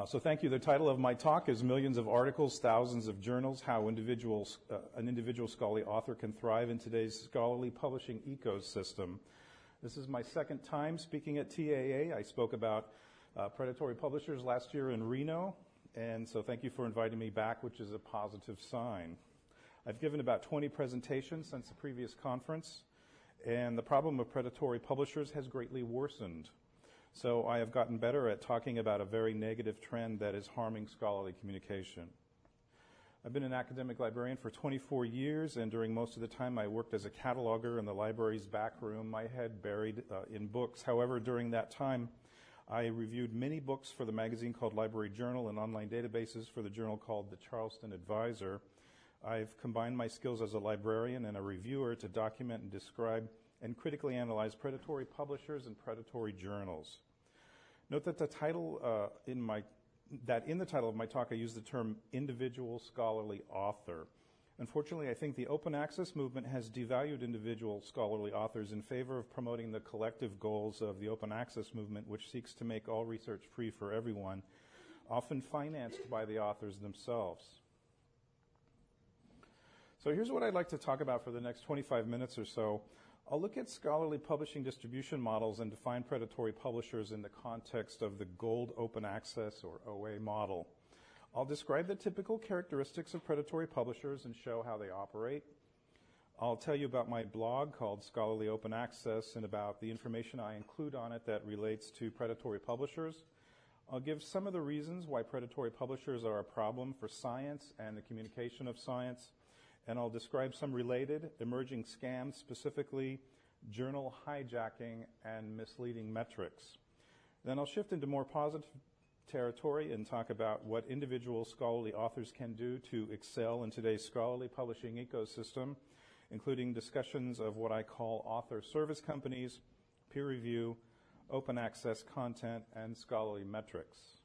So thank you. The title of my talk is Millions of Articles, Thousands of Journals, How an Individual Scholarly Author Can Thrive in Today's Scholarly Publishing Ecosystem. This is my second time speaking at TAA. I spoke about predatory publishers last year in Reno, and so thank you for inviting me back, which is a positive sign. I've given about 20 presentations since the previous conference, and the problem of predatory publishers has greatly worsened. So I have gotten better at talking about a very negative trend that is harming scholarly communication. I've been an academic librarian for 24 years, and during most of the time I worked as a cataloger in the library's back room, my head buried in books. However, during that time, I reviewed many books for the magazine called Library Journal and online databases for the journal called the Charleston Advisor. I've combined my skills as a librarian and a reviewer to document and describe and critically analyze predatory publishers and predatory journals. Note that the title in the title of my talk I use the term individual scholarly author. Unfortunately, I think the open access movement has devalued individual scholarly authors in favor of promoting the collective goals of the open access movement, which seeks to make all research free for everyone, often financed by the authors themselves. So here's what I'd like to talk about for the next 25 minutes or so. I'll look at scholarly publishing distribution models and define predatory publishers in the context of the Gold Open Access, or OA, model. I'll describe the typical characteristics of predatory publishers and show how they operate. I'll tell you about my blog called Scholarly Open Access and about the information I include on it that relates to predatory publishers. I'll give some of the reasons why predatory publishers are a problem for science and the communication of science. And I'll describe some related emerging scams, specifically journal hijacking and misleading metrics. Then I'll shift into more positive territory and talk about what individual scholarly authors can do to excel in today's scholarly publishing ecosystem, including discussions of what I call author service companies, peer review, open access content, and scholarly metrics.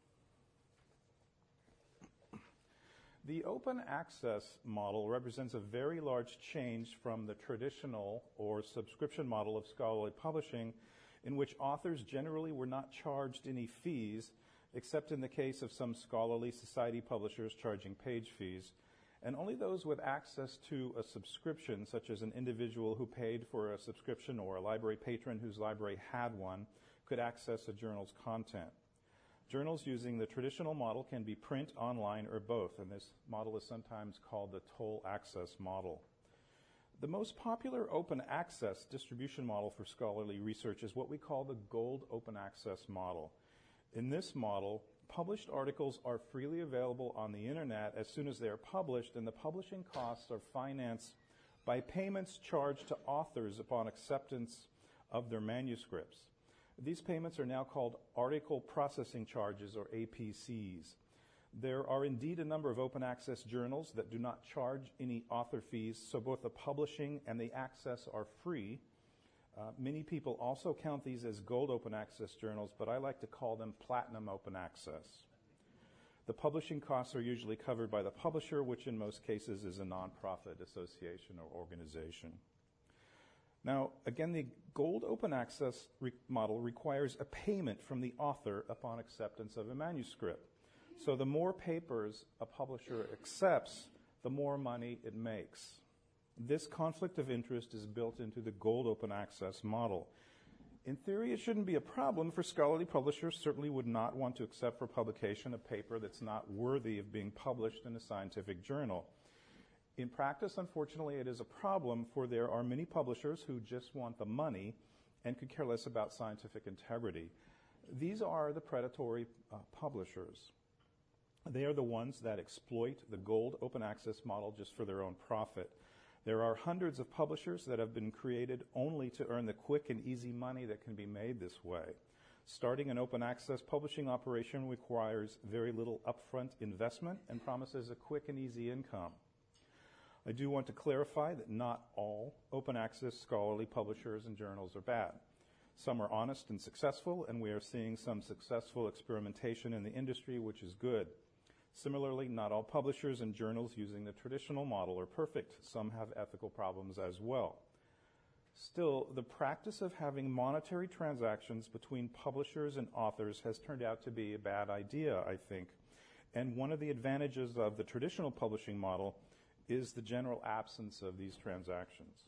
The open access model represents a very large change from the traditional or subscription model of scholarly publishing, in which authors generally were not charged any fees, except in the case of some scholarly society publishers charging page fees, and only those with access to a subscription, such as an individual who paid for a subscription or a library patron whose library had one, could access a journal's content. Journals using the traditional model can be print, online, or both, and this model is sometimes called the toll access model. The most popular open access distribution model for scholarly research is what we call the Gold Open Access model. In this model, published articles are freely available on the internet as soon as they are published, and the publishing costs are financed by payments charged to authors upon acceptance of their manuscripts. These payments are now called article processing charges, or APCs. There are indeed a number of open access journals that do not charge any author fees, so both the publishing and the access are free. Many people also count these as gold open access journals, but I like to call them platinum open access. The publishing costs are usually covered by the publisher, which in most cases is a nonprofit association or organization. Now, again, the Gold Open Access model requires a payment from the author upon acceptance of a manuscript. So the more papers a publisher accepts, the more money it makes. This conflict of interest is built into the Gold Open Access model. In theory, it shouldn't be a problem, for scholarly publishers certainly would not want to accept for publication a paper that's not worthy of being published in a scientific journal. In practice, unfortunately, it is a problem, for there are many publishers who just want the money and could care less about scientific integrity. These are the predatory publishers. They are the ones that exploit the Gold Open Access model just for their own profit. There are hundreds of publishers that have been created only to earn the quick and easy money that can be made this way. Starting an open access publishing operation requires very little upfront investment and promises a quick and easy income. I do want to clarify that not all open access scholarly publishers and journals are bad. Some are honest and successful, and we are seeing some successful experimentation in the industry, which is good. Similarly, not all publishers and journals using the traditional model are perfect. Some have ethical problems as well. Still, the practice of having monetary transactions between publishers and authors has turned out to be a bad idea, I think. And one of the advantages of the traditional publishing model is the general absence of these transactions.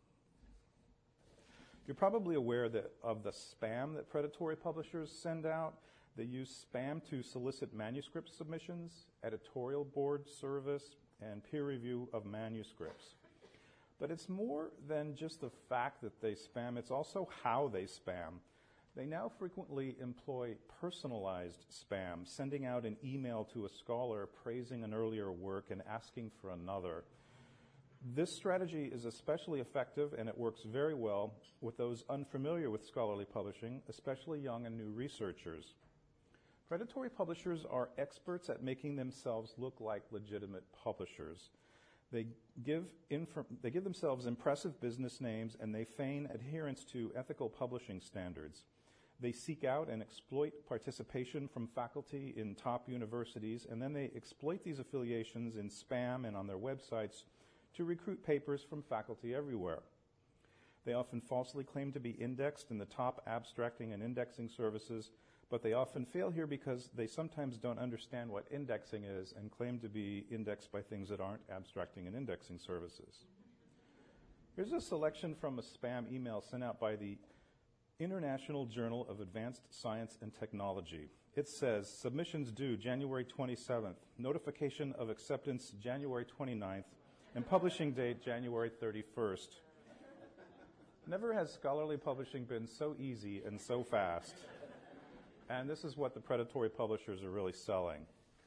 You're probably aware of the spam that predatory publishers send out. They use spam to solicit manuscript submissions, editorial board service, and peer review of manuscripts. But it's more than just the fact that they spam, it's also how they spam. They now frequently employ personalized spam, sending out an email to a scholar praising an earlier work and asking for another. This strategy is especially effective, and it works very well with those unfamiliar with scholarly publishing, especially young and new researchers. Predatory publishers are experts at making themselves look like legitimate publishers. They give themselves impressive business names, and they feign adherence to ethical publishing standards. They seek out and exploit participation from faculty in top universities, and then they exploit these affiliations in spam and on their websites to recruit papers from faculty everywhere. They often falsely claim to be indexed in the top abstracting and indexing services, but they often fail here because they sometimes don't understand what indexing is and claim to be indexed by things that aren't abstracting and indexing services. Here's a selection from a spam email sent out by the International Journal of Advanced Science and Technology. It says, submissions due January 27th, notification of acceptance January 29th, and publishing date January 31st. Never has scholarly publishing been so easy and so fast. And this is what the predatory publishers are really selling.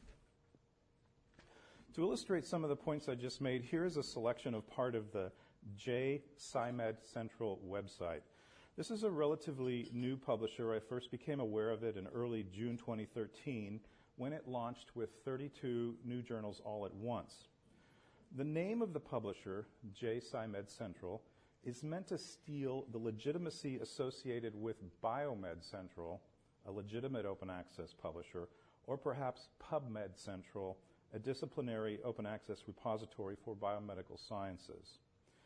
To illustrate some of the points I just made, here is a selection of part of the JSciMed Central website. This is a relatively new publisher. I first became aware of it in early June 2013 when it launched with 32 new journals all at once. The name of the publisher, JSciMed Central, is meant to steal the legitimacy associated with Biomed Central, a legitimate open access publisher, or perhaps PubMed Central, a disciplinary open access repository for biomedical sciences.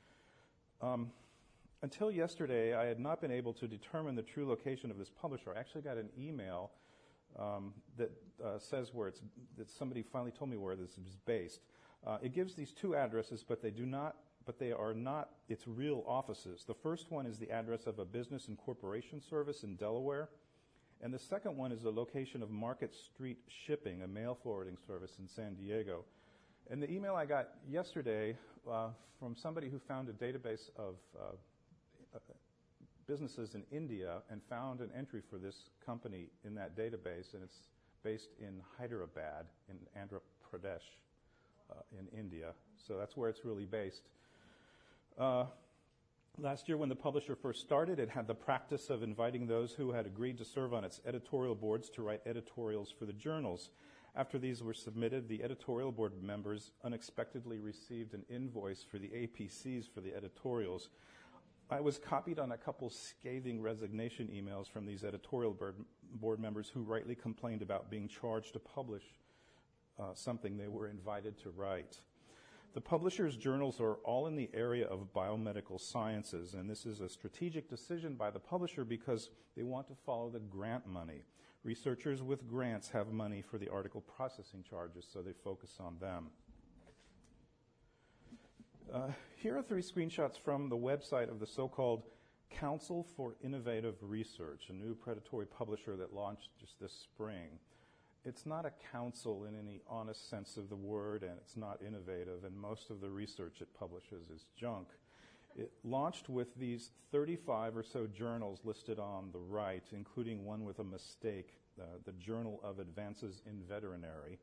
Until yesterday, I had not been able to determine the true location of this publisher. I actually got an email that says that somebody finally told me where this is based. It gives these two addresses, but they are not its real offices. The first one is the address of a business and corporation service in Delaware, and the second one is the location of Market Street Shipping, a mail forwarding service in San Diego. And the email I got yesterday from somebody who found a database of businesses in India and found an entry for this company in that database, and it's based in Hyderabad in Andhra Pradesh in India. So that's where it's really based. Last year when the publisher first started, it had the practice of inviting those who had agreed to serve on its editorial boards to write editorials for the journals. After these were submitted, the editorial board members unexpectedly received an invoice for the APCs for the editorials. I was copied on a couple scathing resignation emails from these editorial board members who rightly complained about being charged to publish something they were invited to write. The publisher's journals are all in the area of biomedical sciences, and this is a strategic decision by the publisher because they want to follow the grant money. Researchers with grants have money for the article processing charges, so they focus on them. Here are 3 screenshots from the website of the so-called Council for Innovative Research, a new predatory publisher that launched just this spring. It's not a council in any honest sense of the word, and it's not innovative, and most of the research it publishes is junk. It launched with these 35 or so journals listed on the right, including one with a mistake, the Journal of Advances in Veterinary.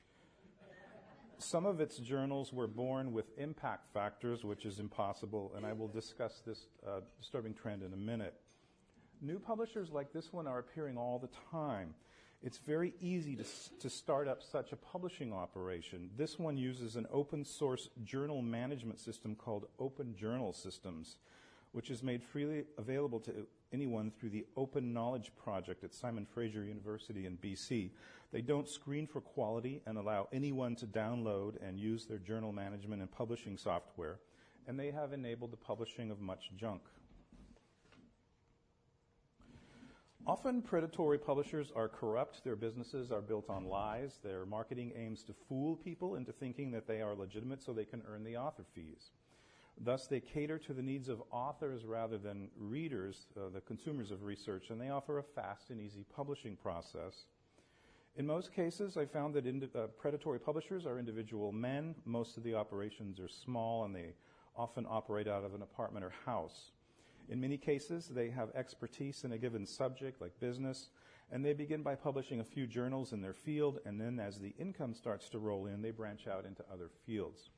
Some of its journals were born with impact factors, which is impossible, and I will discuss this disturbing trend in a minute. New publishers like this one are appearing all the time. It's very easy to start up such a publishing operation. This one uses an open source journal management system called Open Journal Systems, which is made freely available to anyone through the Open Knowledge Project at Simon Fraser University in BC. They don't screen for quality and allow anyone to download and use their journal management and publishing software, and they have enabled the publishing of much junk. Often predatory publishers are corrupt. Their businesses are built on lies. Their marketing aims to fool people into thinking that they are legitimate so they can earn the author fees. Thus, they cater to the needs of authors rather than readers, the consumers of research, and they offer a fast and easy publishing process. In most cases, I found that predatory publishers are individual men. Most of the operations are small, and they often operate out of an apartment or house. In many cases, they have expertise in a given subject, like business, and they begin by publishing a few journals in their field, and then as the income starts to roll in, they branch out into other fields.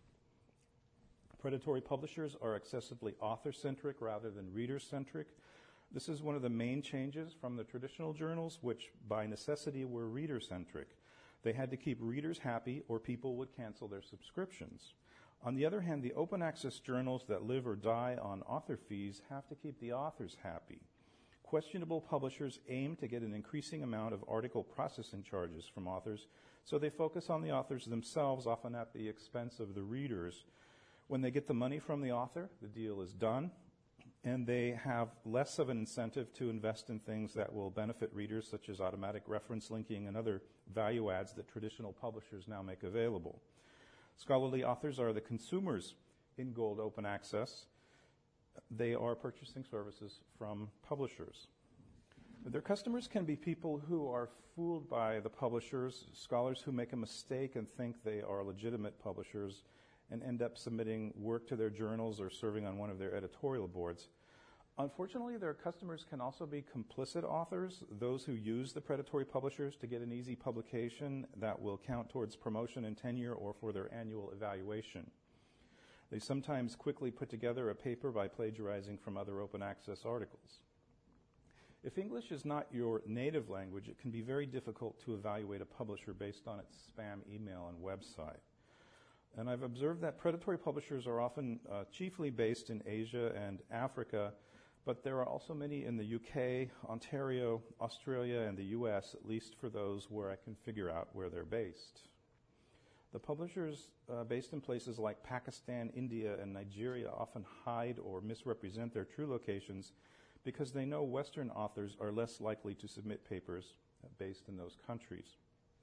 Predatory publishers are excessively author-centric rather than reader-centric. This is one of the main changes from the traditional journals, which by necessity were reader-centric. They had to keep readers happy or people would cancel their subscriptions. On the other hand, the open access journals that live or die on author fees have to keep the authors happy. Questionable publishers aim to get an increasing amount of article processing charges from authors, so they focus on the authors themselves, often at the expense of the readers. When they get the money from the author, the deal is done, and they have less of an incentive to invest in things that will benefit readers, such as automatic reference linking and other value adds that traditional publishers now make available. Scholarly authors are the consumers in Gold Open Access. They are purchasing services from publishers. Their customers can be people who are fooled by the publishers, scholars who make a mistake and think they are legitimate publishers and end up submitting work to their journals or serving on one of their editorial boards. Unfortunately, their customers can also be complicit authors, those who use the predatory publishers to get an easy publication that will count towards promotion and tenure or for their annual evaluation. They sometimes quickly put together a paper by plagiarizing from other open access articles. If English is not your native language, it can be very difficult to evaluate a publisher based on its spam email and website. And I've observed that predatory publishers are often chiefly based in Asia and Africa, but there are also many in the UK, Ontario, Australia, and the US, at least for those where I can figure out where they're based. The publishers based in places like Pakistan, India, and Nigeria often hide or misrepresent their true locations because they know Western authors are less likely to submit papers based in those countries.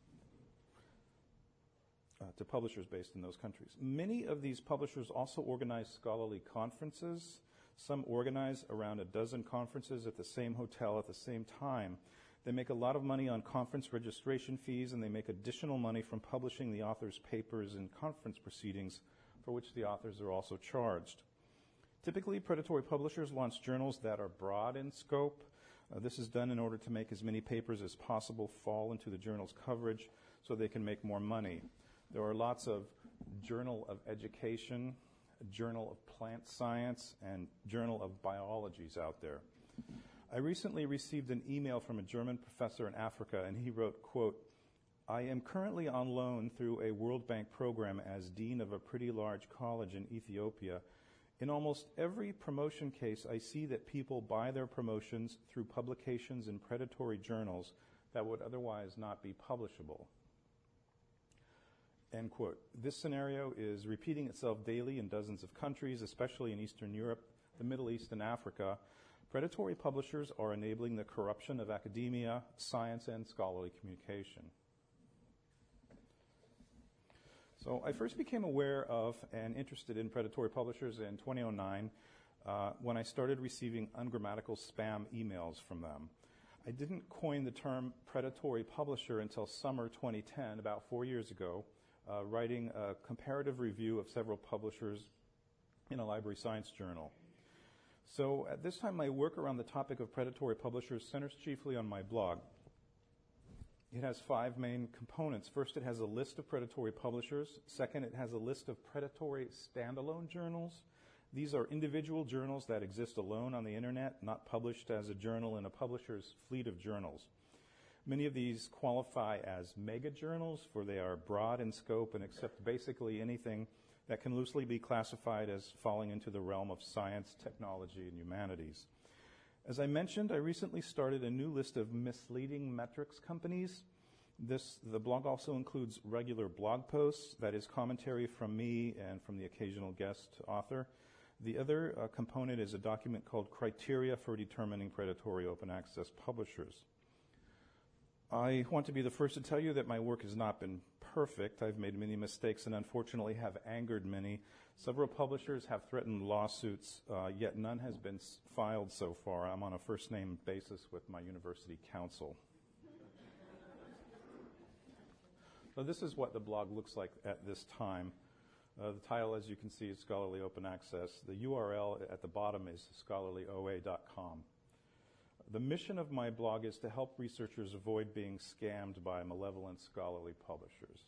To publishers based in those countries. Many of these publishers also organize scholarly conferences. Some organize around a dozen conferences at the same hotel at the same time. They make a lot of money on conference registration fees, and they make additional money from publishing the author's papers in conference proceedings, for which the authors are also charged. Typically, predatory publishers launch journals that are broad in scope. This is done in order to make as many papers as possible fall into the journal's coverage so they can make more money. There are lots of Journal of Education, Journal of Plant Science, and Journal of Biologies out there. I recently received an email from a German professor in Africa, and he wrote, quote, "I am currently on loan through a World Bank program as dean of a pretty large college in Ethiopia. In almost every promotion case, I see that people buy their promotions through publications in predatory journals that would otherwise not be publishable." End quote. This scenario is repeating itself daily in dozens of countries, especially in Eastern Europe, the Middle East, and Africa. Predatory publishers are enabling the corruption of academia, science, and scholarly communication. So I first became aware of and interested in predatory publishers in 2009 when I started receiving ungrammatical spam emails from them. I didn't coin the term predatory publisher until summer 2010, about 4 years ago, writing a comparative review of several publishers in a library science journal. So at this time, my work around the topic of predatory publishers centers chiefly on my blog. It has 5 main components. First, it has a list of predatory publishers. Second, it has a list of predatory standalone journals. These are individual journals that exist alone on the internet, not published as a journal in a publisher's fleet of journals. Many of these qualify as mega journals, for they are broad in scope and accept basically anything that can loosely be classified as falling into the realm of science, technology, and humanities. As I mentioned, I recently started a new list of misleading metrics companies. The blog also includes regular blog posts, that is commentary from me and from the occasional guest author. The other component is a document called Criteria for Determining Predatory Open Access Publishers. I want to be the first to tell you that my work has not been perfect. I've made many mistakes and unfortunately have angered many. Several publishers have threatened lawsuits, yet none has been filed so far. I'm on a first-name basis with my university counsel. So this is what the blog looks like at this time. The title, as you can see, is Scholarly Open Access. The URL at the bottom is scholarlyoa.com. The mission of my blog is to help researchers avoid being scammed by malevolent scholarly publishers.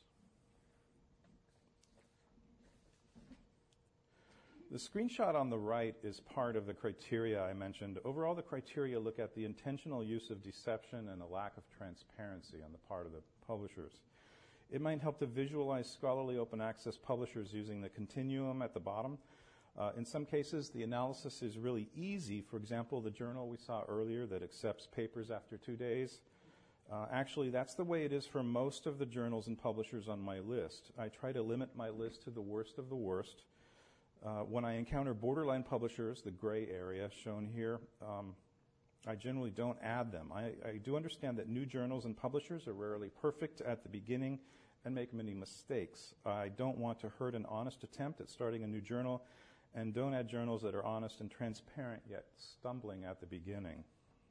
The screenshot on the right is part of the criteria I mentioned. Overall, the criteria look at the intentional use of deception and a lack of transparency on the part of the publishers. It might help to visualize scholarly open access publishers using the continuum at the bottom. In some cases, the analysis is really easy. For example, the journal we saw earlier that accepts papers after 2 days. Actually, that's the way it is for most of the journals and publishers on my list. I try to limit my list to the worst of the worst. When I encounter borderline publishers, the gray area shown here, I generally don't add them. I do understand that new journals and publishers are rarely perfect at the beginning and make many mistakes. I don't want to hurt an honest attempt at starting a new journal, and don't add journals that are honest and transparent yet stumbling at the beginning.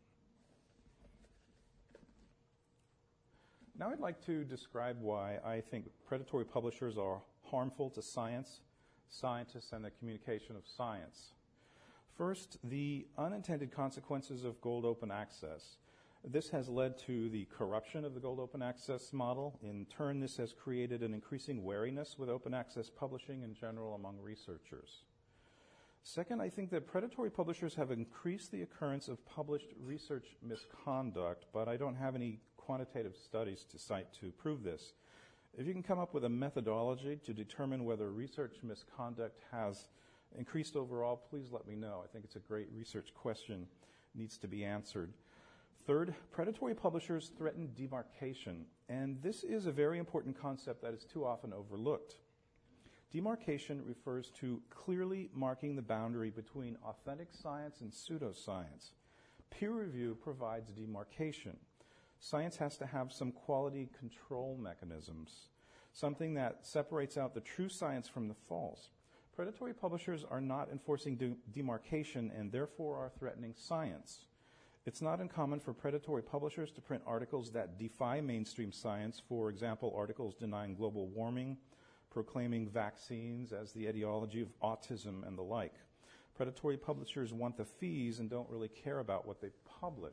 Now I'd like to describe why I think predatory publishers are harmful to science, scientists, and the communication of science. First, the unintended consequences of gold open access. This has led to the corruption of the gold open access model. In turn, this has created an increasing wariness with open access publishing in general among researchers. Second, I think that predatory publishers have increased the occurrence of published research misconduct, but I don't have any quantitative studies to cite to prove this. If you can come up with a methodology to determine whether research misconduct has increased overall, please let me know. I think it's a great research question, needs to be answered. Third, predatory publishers threaten demarcation, and this is a very important concept that is too often overlooked. Demarcation refers to clearly marking the boundary between authentic science and pseudoscience. Peer review provides demarcation. Science has to have some quality control mechanisms, something that separates out the true science from the false. Predatory publishers are not enforcing demarcation and therefore are threatening science. It's not uncommon for predatory publishers to print articles that defy mainstream science, for example, articles denying global warming, proclaiming vaccines as the etiology of autism, and the like. Predatory publishers want the fees and don't really care about what they publish.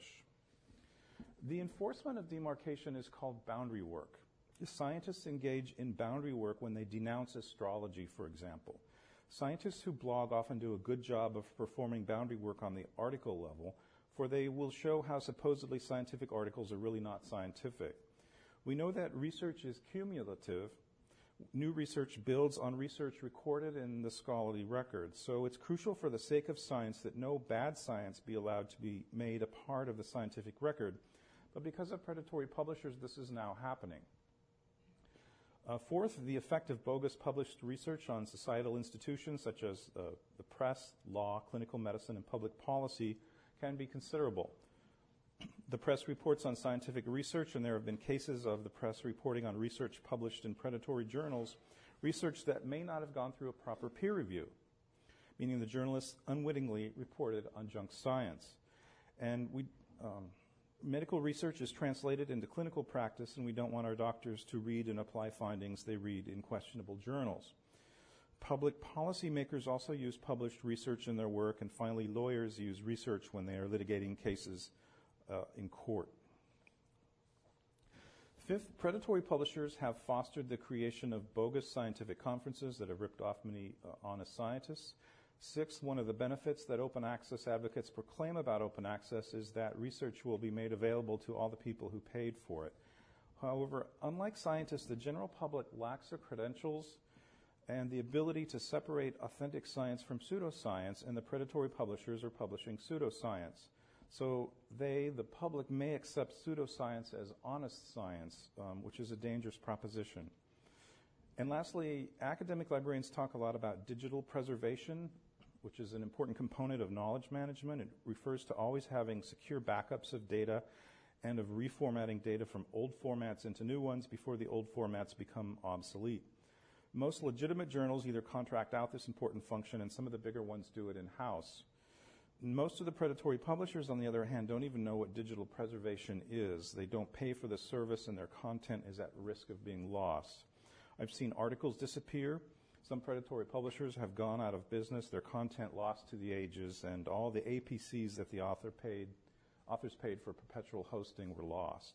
The enforcement of demarcation is called boundary work. Scientists engage in boundary work when they denounce astrology, for example. Scientists who blog often do a good job of performing boundary work on the article level, for they will show how supposedly scientific articles are really not scientific. We know that research is cumulative. New research builds on research recorded in the scholarly record. So it's crucial for the sake of science that no bad science be allowed to be made a part of the scientific record. But because of predatory publishers, this is now happening. Fourth, the effect of bogus published research on societal institutions such as the press, law, clinical medicine, and public policy can be considerable. The press reports on scientific research, and there have been cases of the press reporting on research published in predatory journals, research that may not have gone through a proper peer review, meaning the journalists unwittingly reported on junk science. And medical research is translated into clinical practice, and we don't want our doctors to read and apply findings they read in questionable journals. Public policymakers also use published research in their work, and finally, lawyers use research when they are litigating cases in court. Fifth, predatory publishers have fostered the creation of bogus scientific conferences that have ripped off many honest scientists. Sixth, one of the benefits that open access advocates proclaim about open access is that research will be made available to all the people who paid for it. However, unlike scientists, the general public lacks the credentials and the ability to separate authentic science from pseudoscience, and the predatory publishers are publishing pseudoscience. So the public may accept pseudoscience as honest science, which is a dangerous proposition. And lastly, academic librarians talk a lot about digital preservation. which is an important component of knowledge management. It refers to always having secure backups of data and of reformatting data from old formats into new ones before the old formats become obsolete. Most legitimate journals either contract out this important function, and some of the bigger ones do it in-house. Most of the predatory publishers, on the other hand, don't even know what digital preservation is. They don't pay for the service, and their content is at risk of being lost. I've seen articles disappear. Some predatory publishers have gone out of business, their content lost to the ages, and all the APCs that the authors paid for perpetual hosting were lost.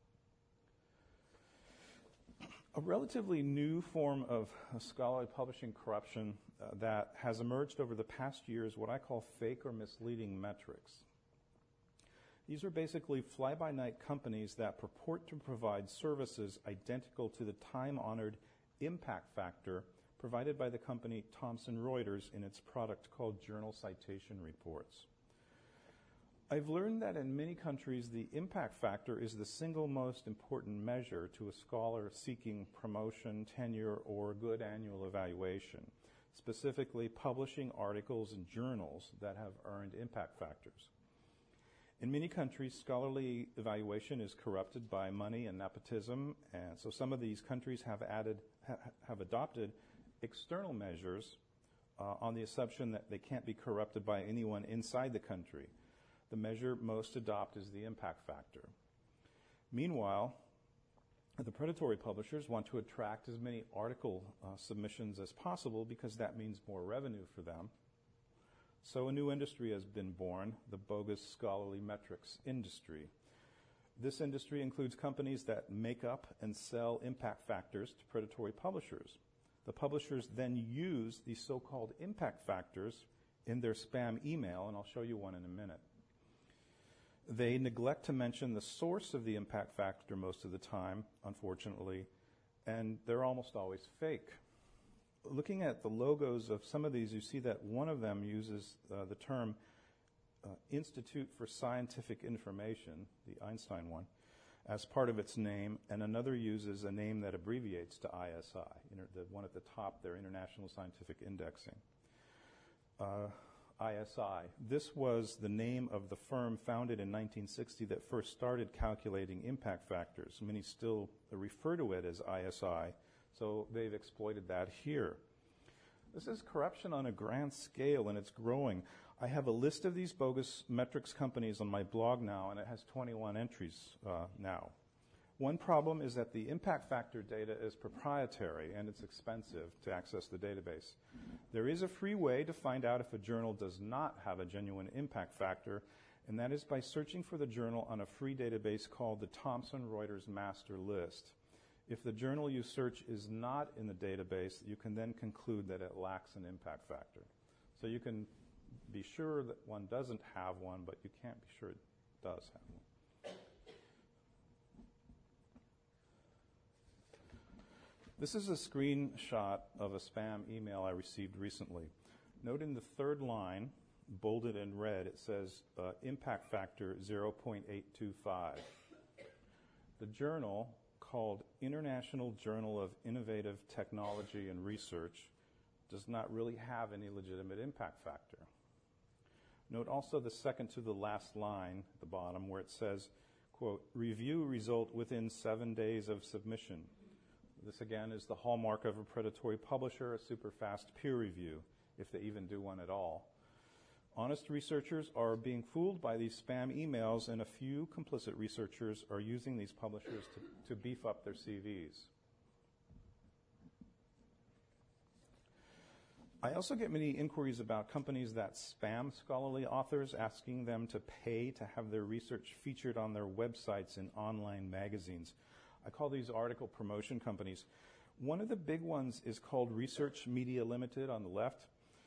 A relatively new form of scholarly publishing corruption that has emerged over the past year is what I call fake or misleading metrics. These are basically fly-by-night companies that purport to provide services identical to the time-honored impact factor provided by the company Thomson Reuters in its product called Journal Citation Reports. I've learned that in many countries, the impact factor is the single most important measure to a scholar seeking promotion, tenure, or good annual evaluation, specifically publishing articles in journals that have earned impact factors. In many countries, scholarly evaluation is corrupted by money and nepotism, and so some of these countries have adopted external measures on the assumption that they can't be corrupted by anyone inside the country. The measure most adopt is the impact factor. Meanwhile, the predatory publishers want to attract as many article submissions as possible because that means more revenue for them. So a new industry has been born, the bogus scholarly metrics industry. This industry includes companies that make up and sell impact factors to predatory publishers. The publishers then use these so-called impact factors in their spam email, and I'll show you one in a minute. They neglect to mention the source of the impact factor most of the time, unfortunately, and they're almost always fake. Looking at the logos of some of these, you see that one of them uses the term Institute for Scientific Information, the Einstein one, as part of its name, and another uses a name that abbreviates to ISI, the one at the top there, International Scientific Indexing. ISI. This was the name of the firm founded in 1960 that first started calculating impact factors. Many still refer to it as ISI, so they've exploited that here. This is corruption on a grand scale, and it's growing. I have a list of these bogus metrics companies on my blog now, and it has 21 entries now. One problem is that the impact factor data is proprietary, and it's expensive to access the database. There is a free way to find out if a journal does not have a genuine impact factor, and that is by searching for the journal on a free database called the Thomson Reuters Master List. If the journal you search is not in the database, you can then conclude that it lacks an impact factor. So you can be sure that one doesn't have one, but you can't be sure it does have one. This is a screenshot of a spam email I received recently. Note in the third line, bolded in red, it says impact factor 0.825. The journal, called International Journal of Innovative Technology and Research, does not really have any legitimate impact factor. Note also the second to the last line at the bottom where it says, quote, review result within 7 days of submission. This again is the hallmark of a predatory publisher, a super fast peer review, if they even do one at all. Honest researchers are being fooled by these spam emails, and a few complicit researchers are using these publishers to beef up their CVs. I also get many inquiries about companies that spam scholarly authors, asking them to pay to have their research featured on their websites in online magazines. I call these article promotion companies. One of the big ones is called Research Media Limited on the left.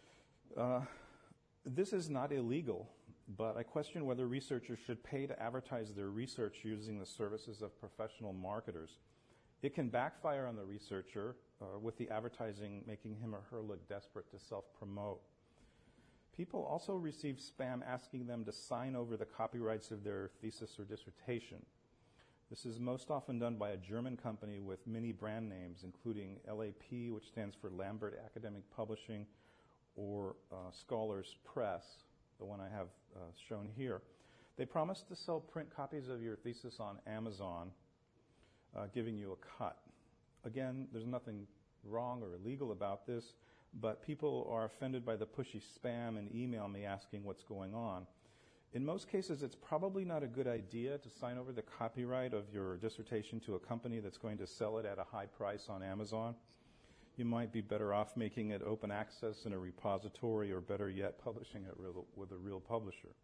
This is not illegal, but I question whether researchers should pay to advertise their research using the services of professional marketers. It can backfire on the researcher with the advertising making him or her look desperate to self-promote. People also receive spam asking them to sign over the copyrights of their thesis or dissertation. This is most often done by a German company with many brand names, including LAP, which stands for Lambert Academic Publishing, or Scholars Press, the one I have shown here. They promised to sell print copies of your thesis on Amazon, giving you a cut. Again, there's nothing wrong or illegal about this, but people are offended by the pushy spam and email me asking what's going on. In most cases, it's probably not a good idea to sign over the copyright of your dissertation to a company that's going to sell it at a high price on Amazon. You might be better off making it open access in a repository, or better yet, publishing it with a real publisher.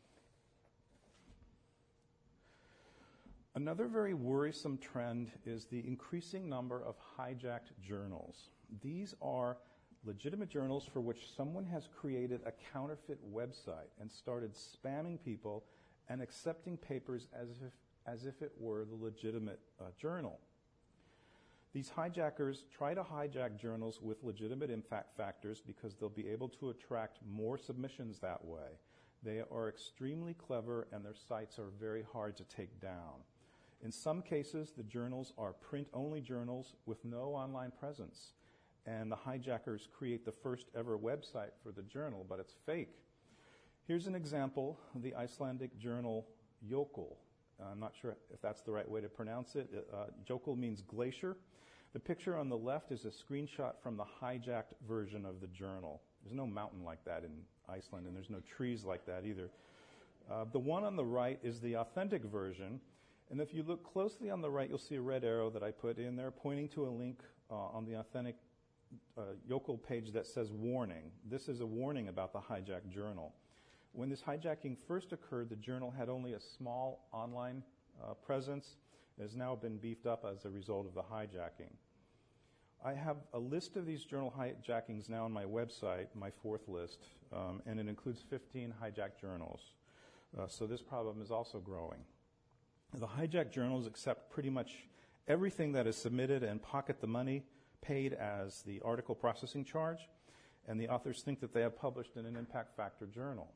Another very worrisome trend is the increasing number of hijacked journals. These are legitimate journals for which someone has created a counterfeit website and started spamming people and accepting papers as if it were the legitimate journal. These hijackers try to hijack journals with legitimate impact factors because they'll be able to attract more submissions that way. They are extremely clever, and their sites are very hard to take down. In some cases, the journals are print-only journals with no online presence, and the hijackers create the first ever website for the journal, but it's fake. Here's an example of the Icelandic journal Jökull. I'm not sure if that's the right way to pronounce it. Jökull means glacier. The picture on the left is a screenshot from the hijacked version of the journal. There's no mountain like that in Iceland, and there's no trees like that either. The one on the right is the authentic version, and if you look closely on the right, you'll see a red arrow that I put in there pointing to a link on the authentic Jökull page that says warning. This is a warning about the hijacked journal. When this hijacking first occurred, the journal had only a small online presence. It has now been beefed up as a result of the hijacking. I have a list of these journal hijackings now on my website, my fourth list, and it includes 15 hijacked journals. So this problem is also growing. The hijacked journals accept pretty much everything that is submitted and pocket the money paid as the article processing charge, and the authors think that they have published in an impact factor journal.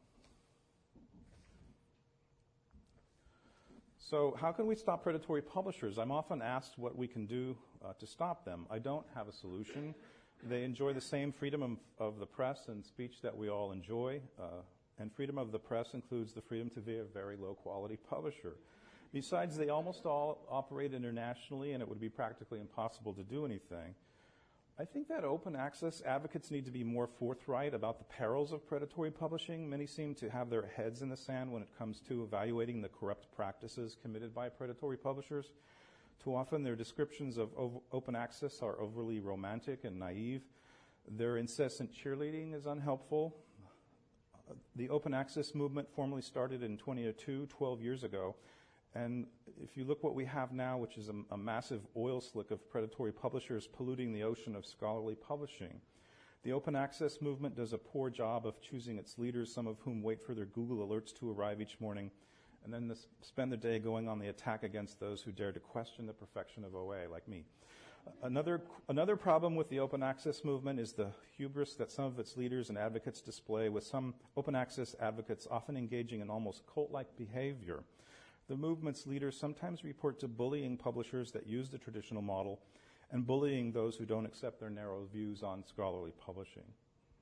So how can we stop predatory publishers? I'm often asked what we can do to stop them. I don't have a solution. They enjoy the same freedom of the press and speech that we all enjoy, and freedom of the press includes the freedom to be a very low-quality publisher. Besides, they almost all operate internationally, and it would be practically impossible to do anything. I think that open access advocates need to be more forthright about the perils of predatory publishing. Many seem to have their heads in the sand when it comes to evaluating the corrupt practices committed by predatory publishers. Too often, their descriptions of open access are overly romantic and naive. Their incessant cheerleading is unhelpful. The open access movement formally started in 2002, 12 years ago. And if you look what we have now, which is a massive oil slick of predatory publishers polluting the ocean of scholarly publishing, the open access movement does a poor job of choosing its leaders, some of whom wait for their Google alerts to arrive each morning, and then spend the day going on the attack against those who dare to question the perfection of OA, like me. Another problem with the open access movement is the hubris that some of its leaders and advocates display, with some open access advocates often engaging in almost cult-like behavior. The movement's leaders sometimes report to bullying publishers that use the traditional model and bullying those who don't accept their narrow views on scholarly publishing.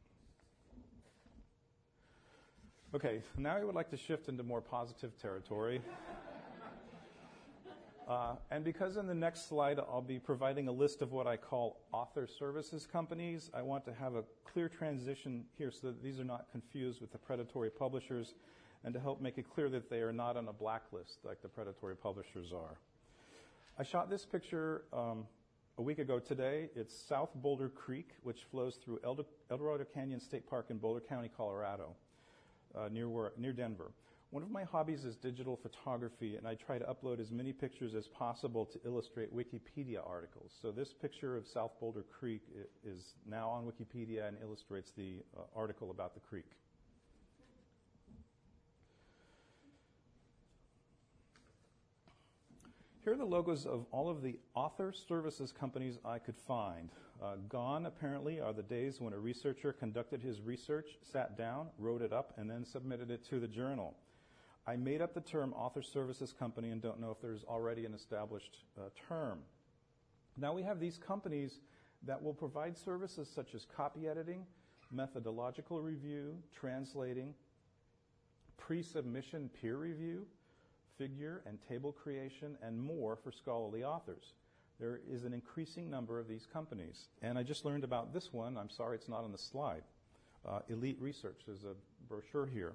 Okay, now I would like to shift into more positive territory. And because in the next slide I'll be providing a list of what I call author services companies, I want to have a clear transition here so that these are not confused with the predatory publishers, and to help make it clear that they are not on a blacklist like the predatory publishers are. I shot this picture a week ago today. It's South Boulder Creek, which flows through El Dorado Canyon State Park in Boulder County, Colorado, near Denver. One of my hobbies is digital photography, and I try to upload as many pictures as possible to illustrate Wikipedia articles. So this picture of South Boulder Creek is now on Wikipedia and illustrates the article about the creek. Here are the logos of all of the author services companies I could find. Gone, apparently, are the days when a researcher conducted his research, sat down, wrote it up, and then submitted it to the journal. I made up the term author services company and don't know if there's already an established term. Now we have these companies that will provide services such as copy editing, methodological review, translating, pre-submission peer review, figure and table creation, and more for scholarly authors. There is an increasing number of these companies. And I just learned about this one. I'm sorry it's not on the slide. Elite Research. There's a brochure here.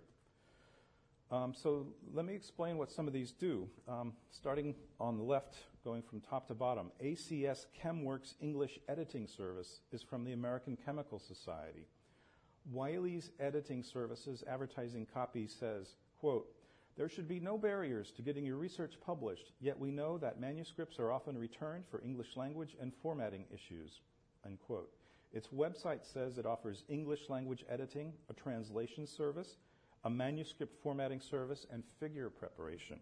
So let me explain what some of these do. Starting on the left, going from top to bottom, ACS ChemWorks English Editing Service is from the American Chemical Society. Wiley's Editing Services advertising copy says, quote, "There should be no barriers to getting your research published, yet we know that manuscripts are often returned for English language and formatting issues," unquote. Its website says it offers English language editing, a translation service, a manuscript formatting service, and figure preparation.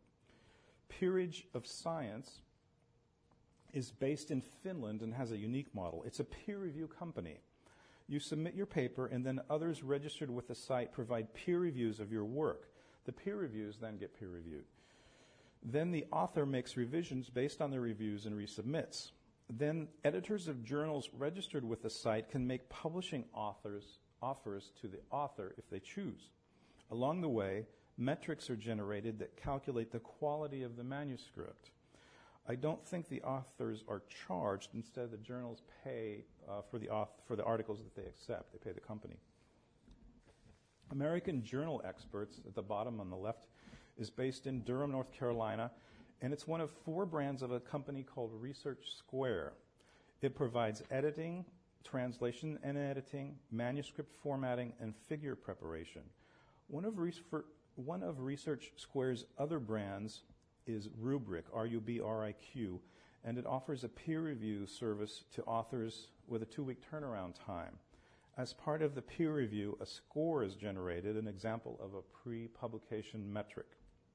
Peerage of Science is based in Finland and has a unique model. It's a peer review company. You submit your paper, and then others registered with the site provide peer reviews of your work. The peer reviews then get peer reviewed. Then the author makes revisions based on the reviews and resubmits. Then editors of journals registered with the site can make publishing offers to the author if they choose. Along the way, metrics are generated that calculate the quality of the manuscript. I don't think the authors are charged. Instead, the journals pay for the articles that they accept. They pay the company. American Journal Experts, at the bottom on the left, is based in Durham, North Carolina, and it's one of 4 brands of a company called Research Square. It provides editing, translation and editing, manuscript formatting, and figure preparation. One of Research Square's other brands is Rubric, R-U-B-R-I-Q, and it offers a peer review service to authors with a 2-week turnaround time. As part of the peer review, a score is generated, an example of a pre-publication metric.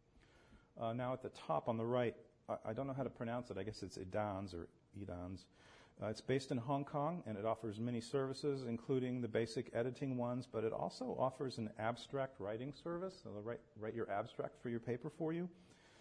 Now at the top on the right, I don't know how to pronounce it. I guess it's Edans or Edans. It's based in Hong Kong, and it offers many services, including the basic editing ones, but it also offers an abstract writing service. So they'll write your abstract for your paper for you.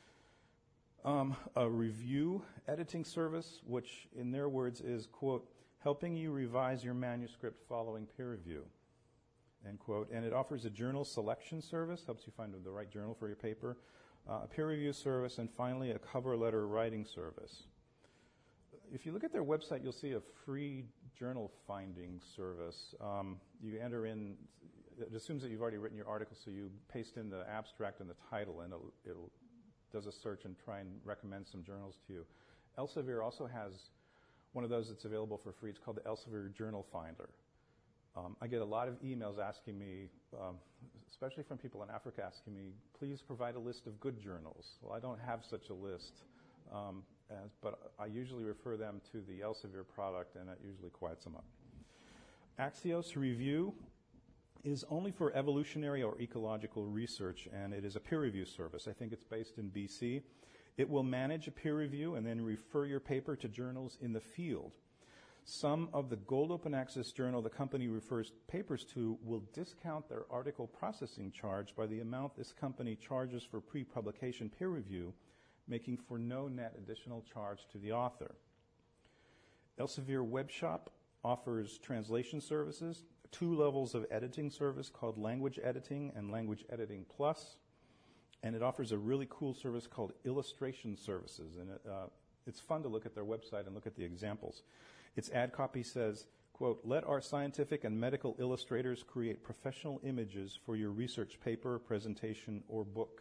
A review editing service, which in their words is, quote, "helping you revise your manuscript following peer review," end quote. And it offers a journal selection service, helps you find the right journal for your paper, a peer review service, and finally a cover letter writing service. If you look at their website, you'll see a free journal finding service. You enter in, it assumes that you've already written your article, so you paste in the abstract and the title, and it'll does a search and try and recommend some journals to you. Elsevier also has one of those that's available for free. It's called the Elsevier Journal Finder. I get a lot of emails asking me, especially from people in Africa, asking me, please provide a list of good journals. Well, I don't have such a list, but I usually refer them to the Elsevier product, and it usually quiets them up. Axios Review is only for evolutionary or ecological research, and it is a peer review service. I think it's based in BC. It will manage a peer review and then refer your paper to journals in the field. Some of the Gold Open Access journal the company refers papers to will discount their article processing charge by the amount this company charges for pre-publication peer review, making for no net additional charge to the author. Elsevier Webshop offers translation services, 2 levels of editing service called Language Editing and Language Editing Plus, and it offers a really cool service called Illustration Services, and it's fun to look at their website and look at the examples. Its ad copy says, quote, "Let our scientific and medical illustrators create professional images for your research paper, presentation, or book."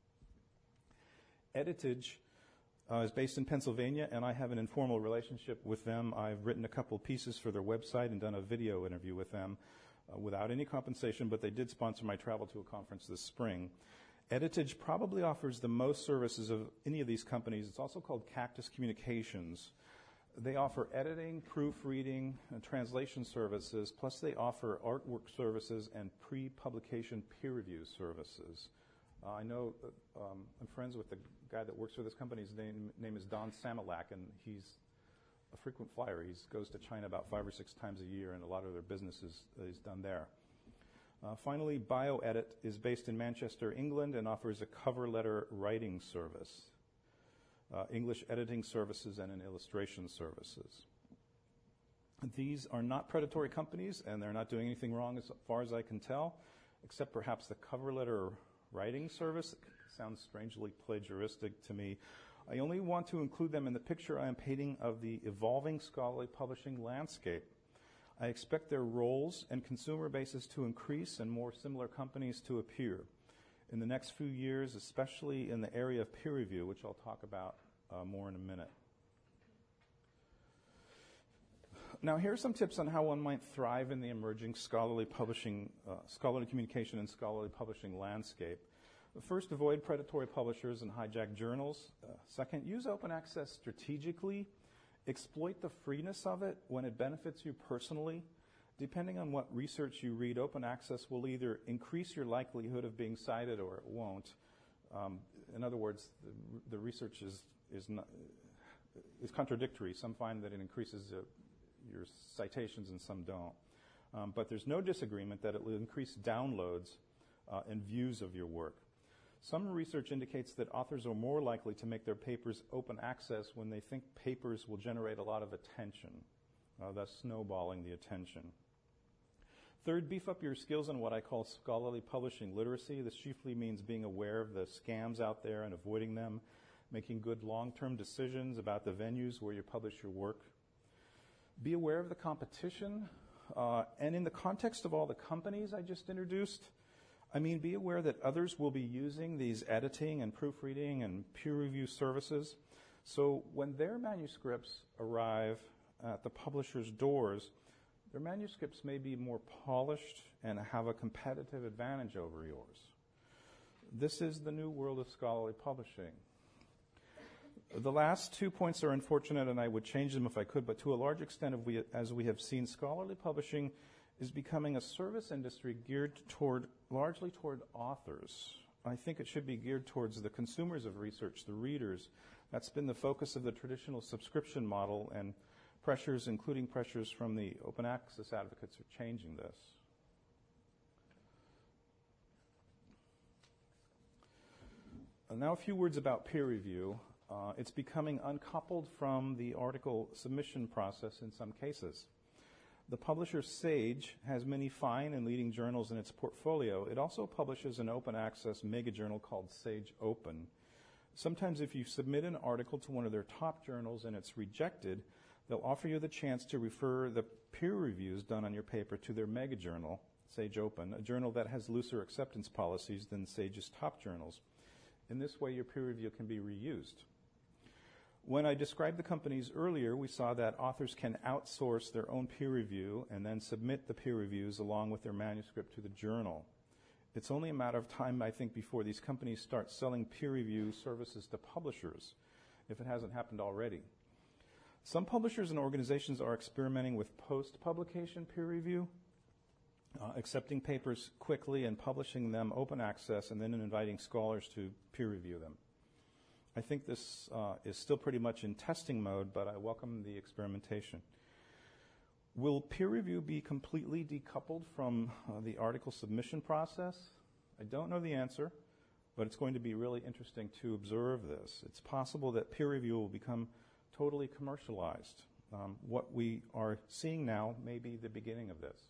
Editage is based in Pennsylvania, and I have an informal relationship with them. I've written a couple pieces for their website and done a video interview with them without any compensation, but they did sponsor my travel to a conference this spring. Editage probably offers the most services of any of these companies. It's also called Cactus Communications. They offer editing, proofreading, and translation services, plus they offer artwork services and pre-publication peer review services. I know I'm friends with the guy that works for this company. His name is Don Samilak, and he's a frequent flyer. He goes to China about 5 or 6 times a year, and a lot of their business is done there. Finally, BioEdit is based in Manchester, England, and offers a cover letter writing service, English editing services, and an illustration services. These are not predatory companies, and they're not doing anything wrong as far as I can tell, except perhaps the cover letter writing service. It sounds strangely plagiaristic to me. I only want to include them in the picture I am painting of the evolving scholarly publishing landscape. I expect their roles and consumer bases to increase and more similar companies to appear in the next few years, especially in the area of peer review, which I'll talk about more in a minute. Now, here are some tips on how one might thrive in the emerging scholarly publishing, scholarly communication and scholarly publishing landscape. First, avoid predatory publishers and hijack journals. Second, use open access strategically. Exploit the freeness of it when it benefits you personally. Depending on what research you read, open access will either increase your likelihood of being cited or it won't. In other words, the research is contradictory. Some find that it increases your citations and some don't. But there's no disagreement that it will increase downloads and views of your work. Some research indicates that authors are more likely to make their papers open access when they think papers will generate a lot of attention, thus snowballing the attention. Third, beef up your skills in what I call scholarly publishing literacy. This chiefly means being aware of the scams out there and avoiding them, making good long-term decisions about the venues where you publish your work. Be aware of the competition, and in the context of all the companies I just introduced, be aware that others will be using these editing and proofreading and peer review services. So when their manuscripts arrive at the publisher's doors, their manuscripts may be more polished and have a competitive advantage over yours. This is the new world of scholarly publishing. The last 2 points are unfortunate, and I would change them if I could, but to a large extent, as we have seen, scholarly publishing is becoming a service industry geared largely toward authors. I think it should be geared towards the consumers of research, the readers. That's been the focus of the traditional subscription model, and pressures, including pressures from the open access advocates, are changing this. Now a few words about peer review. It's becoming uncoupled from the article submission process in some cases. The publisher Sage has many fine and leading journals in its portfolio. It also publishes an open access mega journal called Sage Open. Sometimes if you submit an article to one of their top journals and it's rejected, they'll offer you the chance to refer the peer reviews done on your paper to their mega journal, Sage Open, a journal that has looser acceptance policies than Sage's top journals. In this way, your peer review can be reused. When I described the companies earlier, we saw that authors can outsource their own peer review and then submit the peer reviews along with their manuscript to the journal. It's only a matter of time, I think, before these companies start selling peer review services to publishers, if it hasn't happened already. Some publishers and organizations are experimenting with post-publication peer review, accepting papers quickly and publishing them open access and then inviting scholars to peer review them. I think this is still pretty much in testing mode, but I welcome the experimentation. Will peer review be completely decoupled from the article submission process? I don't know the answer, but it's going to be really interesting to observe this. It's possible that peer review will become totally commercialized. What we are seeing now may be the beginning of this.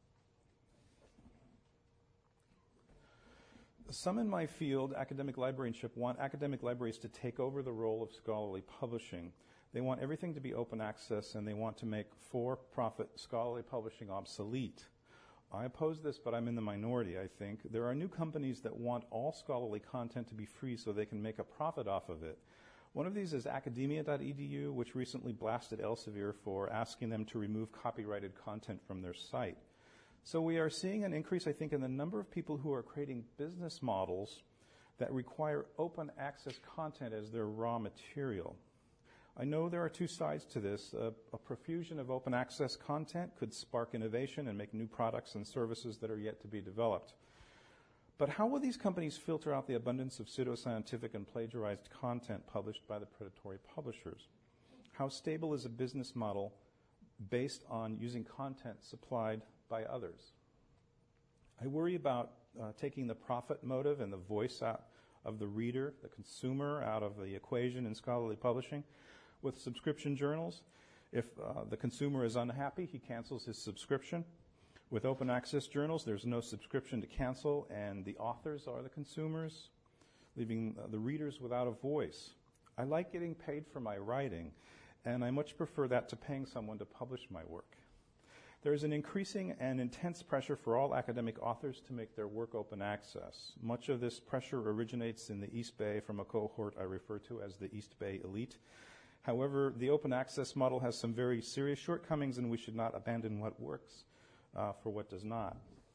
Some in my field, academic librarianship, want academic libraries to take over the role of scholarly publishing. They want everything to be open access, and they want to make for-profit scholarly publishing obsolete. I oppose this, but I'm in the minority, I think. There are new companies that want all scholarly content to be free so they can make a profit off of it. One of these is academia.edu, which recently blasted Elsevier for asking them to remove copyrighted content from their site. So we are seeing an increase, I think, in the number of people who are creating business models that require open access content as their raw material. I know there are two sides to this. A profusion of open access content could spark innovation and make new products and services that are yet to be developed. But how will these companies filter out the abundance of pseudoscientific and plagiarized content published by the predatory publishers? How stable is a business model based on using content supplied by others? I worry about taking the profit motive and the voice out of the reader, the consumer, out of the equation in scholarly publishing with subscription journals. If the consumer is unhappy, he cancels his subscription. With open access journals, there's no subscription to cancel, and the authors are the consumers, leaving the readers without a voice. I like getting paid for my writing, and I much prefer that to paying someone to publish my work. There is an increasing and intense pressure for all academic authors to make their work open access. Much of this pressure originates in the East Bay from a cohort I refer to as the East Bay elite. However, the open access model has some very serious shortcomings, and we should not abandon what works for what does not.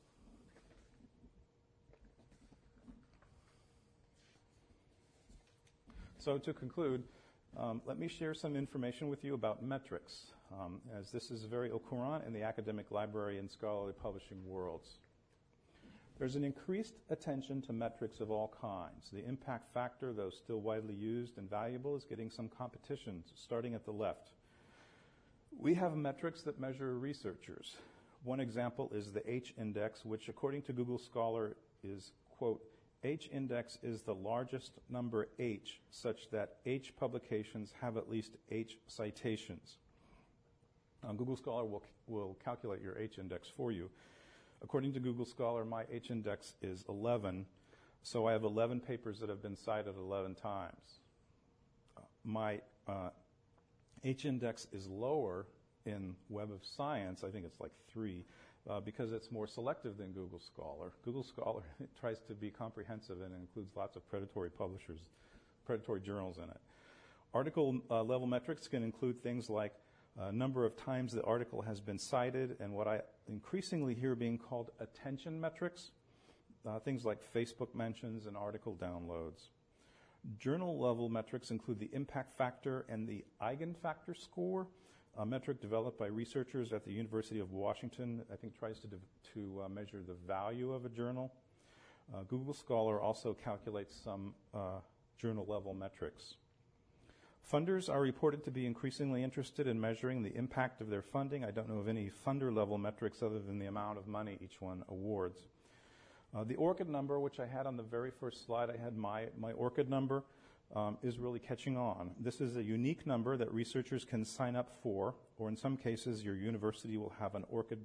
So to conclude, let me share some information with you about metrics, as this is very au courant in the academic library and scholarly publishing worlds. There's an increased attention to metrics of all kinds. The impact factor, though still widely used and valuable, is getting some competition, starting at the left. We have metrics that measure researchers. One example is the H-index, which according to Google Scholar is, quote, H-index is the largest number H such that H publications have at least H citations. Google Scholar will calculate your H-index for you. According to Google Scholar, my H-index is 11, so I have 11 papers that have been cited 11 times. My H-index is lower in Web of Science, I think it's like 3, because it's more selective than Google Scholar. Google Scholar tries to be comprehensive and includes lots of predatory publishers, predatory journals in it. Article level metrics can include things like number of times the article has been cited and what I increasingly hear being called attention metrics, things like Facebook mentions and article downloads. Journal level metrics include the impact factor and the eigenfactor score, a metric developed by researchers at the University of Washington, I think tries to measure the value of a journal. Google Scholar also calculates some journal level metrics. Funders are reported to be increasingly interested in measuring the impact of their funding. I don't know of any funder level metrics other than the amount of money each one awards. The ORCID number, which I had on the very first slide, I had my ORCID number, is really catching on. This is a unique number that researchers can sign up for, or in some cases your university will have an ORCID,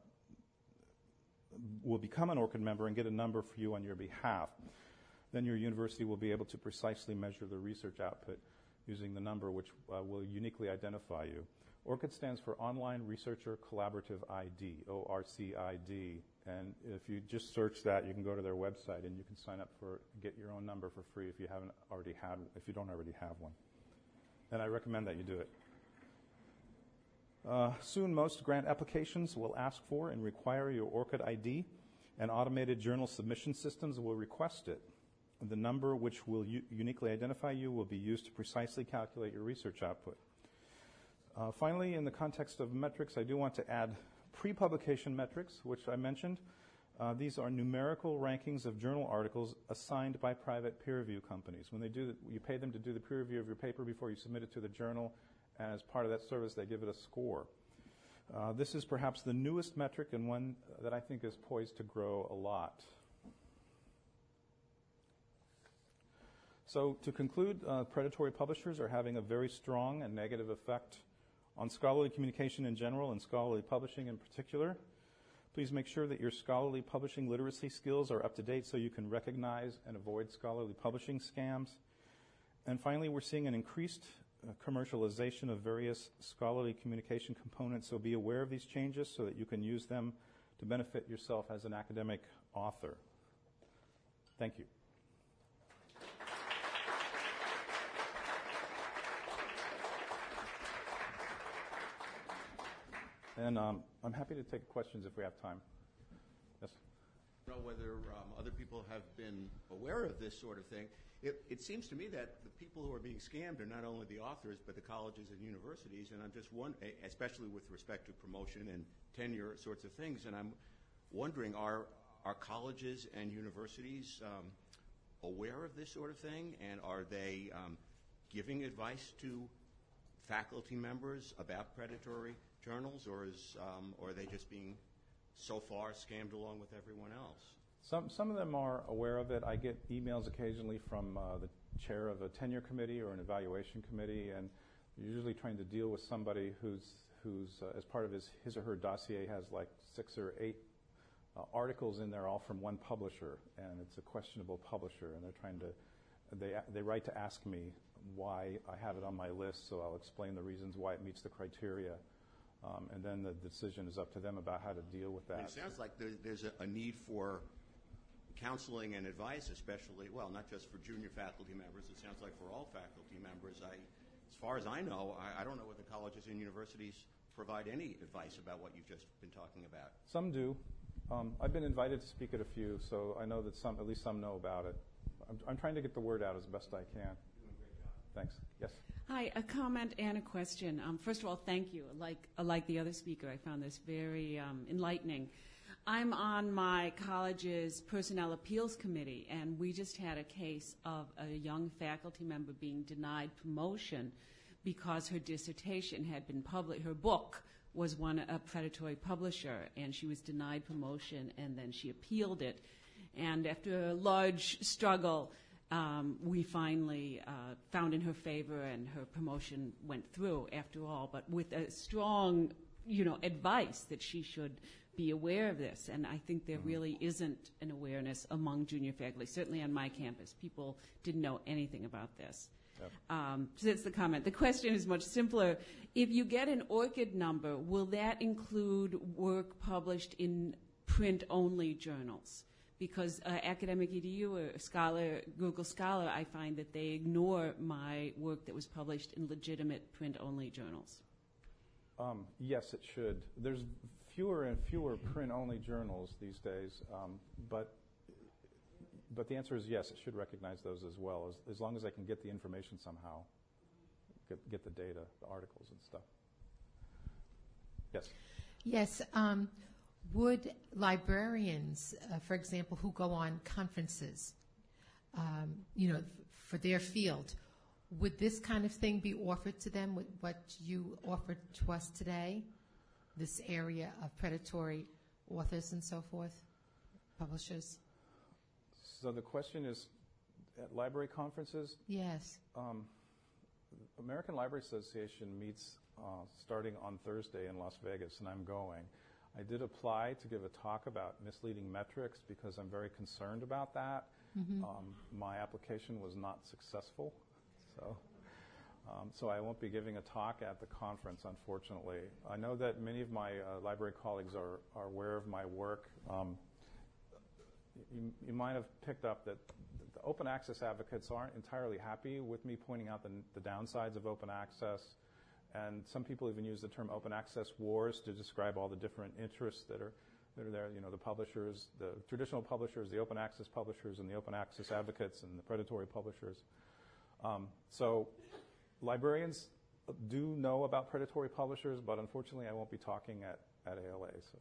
will become an ORCID member and get a number for you on your behalf. Then your university will be able to precisely measure the research output using the number which will uniquely identify you. ORCID stands for Online Researcher Collaborative ID, ORCID. And if you just search that, you can go to their website and you can sign up for, get your own number for free if you haven't already had, if you don't already have one. And I recommend that you do it. Soon, most grant applications will ask for and require your ORCID ID, and automated journal submission systems will request it. The number which will uniquely identify you will be used to precisely calculate your research output. Finally, in the context of metrics, I do want to add pre-publication metrics, which I mentioned. These are numerical rankings of journal articles assigned by private peer review companies. When they do, you pay them to do the peer review of your paper before you submit it to the journal, and as part of that service, they give it a score. This is perhaps the newest metric and one that I think is poised to grow a lot. So to conclude, predatory publishers are having a very strong and negative effect on scholarly communication in general and scholarly publishing in particular. Please make sure that your scholarly publishing literacy skills are up to date so you can recognize and avoid scholarly publishing scams. And finally, we're seeing an increased commercialization of various scholarly communication components, so be aware of these changes so that you can use them to benefit yourself as an academic author. Thank you. And I'm happy to take questions if we have time. Yes? I don't know whether other people have been aware of this sort of thing. It seems to me that the people who are being scammed are not only the authors, but the colleges and universities, and I'm just wondering, especially with respect to promotion and tenure sorts of things, and I'm wondering, are colleges and universities aware of this sort of thing, and are they giving advice to faculty members about predatory journals, or are they just being so far scammed along with everyone else? Some of them are aware of it. I get emails occasionally from the chair of a tenure committee or an evaluation committee, and You're usually trying to deal with somebody who's as part of his or her dossier has like 6 or 8 articles in there, all from one publisher, and it's a questionable publisher, and they're trying to, they write to ask me why I have it on my list, so I'll explain the reasons why it meets the criteria, and then the decision is up to them about how to deal with that. It sounds like there's a need for counseling and advice, especially, well, not just for junior faculty members. It sounds like for all faculty members. As far as I know, I don't know whether colleges and universities provide any advice about what you've just been talking about. Some do. I've been invited to speak at a few, so I know that at least some know about it. I'm trying to get the word out as best I can. You're doing a great job. Thanks. Yes? Hi, a comment and a question. First of all, thank you. Like the other speaker, I found this very enlightening. I'm on my college's Personnel Appeals Committee, and we just had a case of a young faculty member being denied promotion because her dissertation had been published. Her book was a predatory publisher, and she was denied promotion, and then she appealed it. And after a large struggle, we finally found in her favor, and her promotion went through after all, but with a strong, advice that she should be aware of this. And I think there really isn't an awareness among junior faculty. Certainly on my campus, people didn't know anything about this. Yep. So that's the comment. The question is much simpler. If you get an ORCID number, will that include work published in print-only journals? Because Academic EDU or Google Scholar, I find that they ignore my work that was published in legitimate print-only journals. Yes, it should. There's fewer and fewer print-only journals these days, but the answer is yes, it should recognize those as well, as long as I can get the information somehow, get the data, the articles and stuff. Yes? Yes. Would librarians, for example, who go on conferences, for their field, would this kind of thing be offered to them, what you offered to us today, this area of predatory authors and so forth, publishers? So the question is, at library conferences? Yes. American Library Association meets starting on Thursday in Las Vegas, and I'm going. I did apply to give a talk about misleading metrics because I'm very concerned about that. Mm-hmm. My application was not successful, so I won't be giving a talk at the conference, unfortunately. I know that many of my library colleagues are aware of my work. You might have picked up that the open access advocates aren't entirely happy with me pointing out the downsides of open access. And some people even use the term open access wars to describe all the different interests that are there. The publishers, the traditional publishers, the open access publishers, and the open access advocates, and the predatory publishers. So librarians do know about predatory publishers, but unfortunately I won't be talking at ALA. So.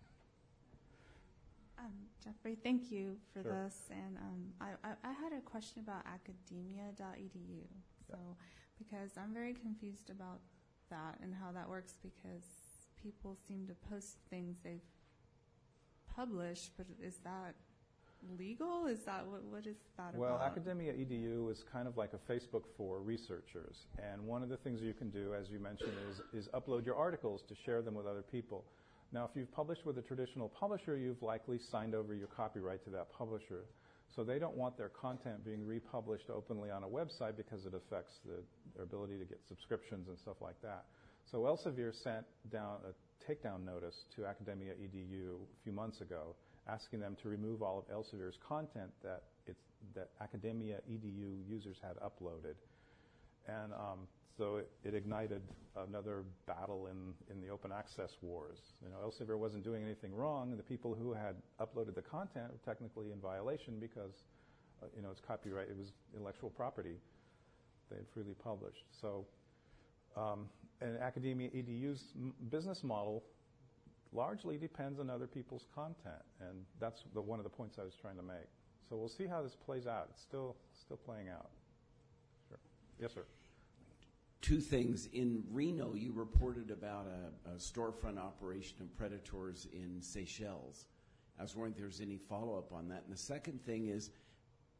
Jeffrey, thank you for Sure. this. And I had a question about academia.edu. So, because I'm very confused about that and how that works, because people seem to post things they've published, but is that legal? Is that what is that Well, about? Academia.edu is kind of like a Facebook for researchers. And one of the things you can do, as you mentioned, is upload your articles to share them with other people. Now, if you've published with a traditional publisher, you've likely signed over your copyright to that publisher. So they don't want their content being republished openly on a website because it affects their ability to get subscriptions and stuff like that. So Elsevier sent down a takedown notice to Academia.edu a few months ago, asking them to remove all of Elsevier's content that Academia.edu users had uploaded. And so it ignited another battle in the open access wars. Elsevier wasn't doing anything wrong, and the people who had uploaded the content were technically in violation because, it's copyright, it was intellectual property they had freely published. So, and Academia.edu's business model largely depends on other people's content, and that's one of the points I was trying to make. So we'll see how this plays out. It's still playing out. Sure. Yes, sir. Two things. In Reno, you reported about a storefront operation of predators in Seychelles. I was wondering if there's any follow-up on that. And the second thing is,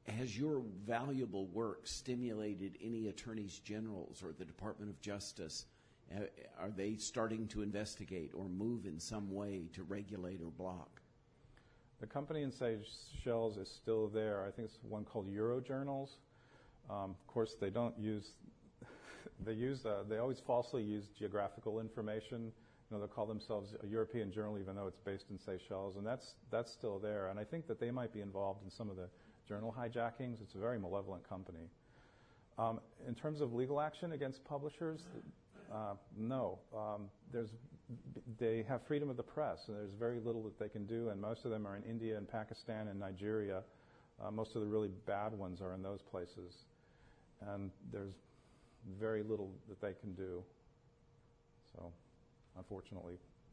Has your valuable work stimulated any attorneys generals or the Department of Justice? Are they starting to investigate or move in some way to regulate or block? The company in Seychelles is still there. I think it's one called Eurojournals. Of course, they don't use. They always falsely use geographical information. They'll call themselves a European journal, even though it's based in Seychelles, and that's still there. And I think that they might be involved in some of the journal hijackings. It's a very malevolent company. In terms of legal action against publishers, no. They have freedom of the press, and there's very little that they can do, and most of them are in India and Pakistan and Nigeria. Most of the really bad ones are in those places, and there's very little that they can do. So, unfortunately.